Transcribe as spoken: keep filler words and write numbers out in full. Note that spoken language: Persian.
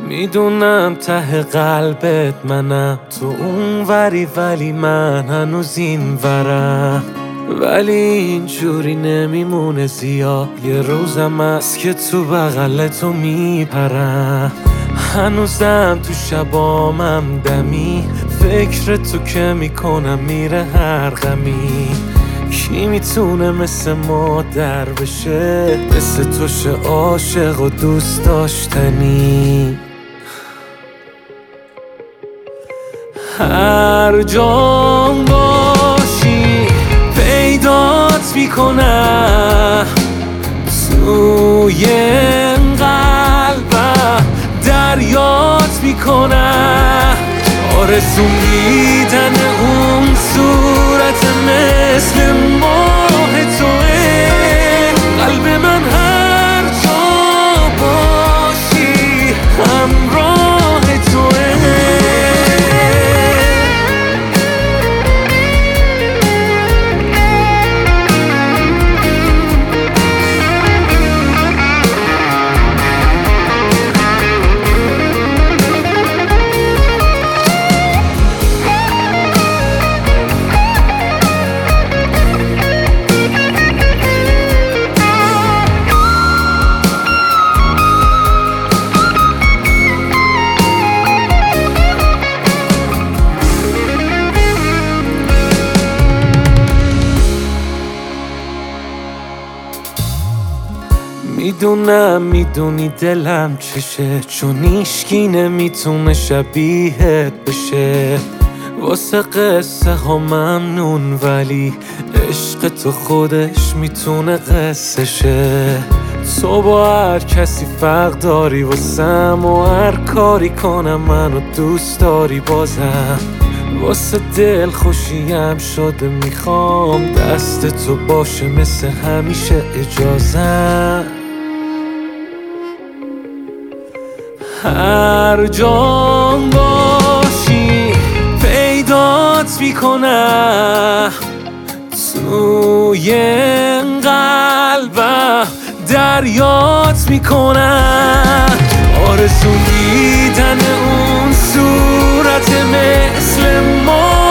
میدونم ته قلبت منم، تو اون وری ولی من هنوز این ورم. ولی اینجوری نمیمونه زیاد، یه روزم هست که تو بغل تو میپرم. هنوزم تو شبامم دمی، فکر تو که میکنم میره هر غمی. کی میتونه مثل مادر بشه، مثل تو شه عاشق و دوست داشتنی. هر جام باشی پیدات میکنم، توی قلبم دریات میکنم. آرزوم دیدن اون صورت مثل ماه توه، قلب من هر جا باشی همراه توه. میدونم میدونی دلم چشه، چون ایشکی نمیتونه شبیهت بشه. واسه قصه ها ممنون ولی عشق تو خودش میتونه قصه شه. تو با هر کسی فرق داری واسم، و هر کاری کنم منو دوست داری بازم. واسه دل خوشیم شده میخوام دست تو باشه مثل همیشه اجازم. هر جام باشی پیدات میکنم، توی قلبم دریات میکنم. آرزو دیدن اون صورت مثل ما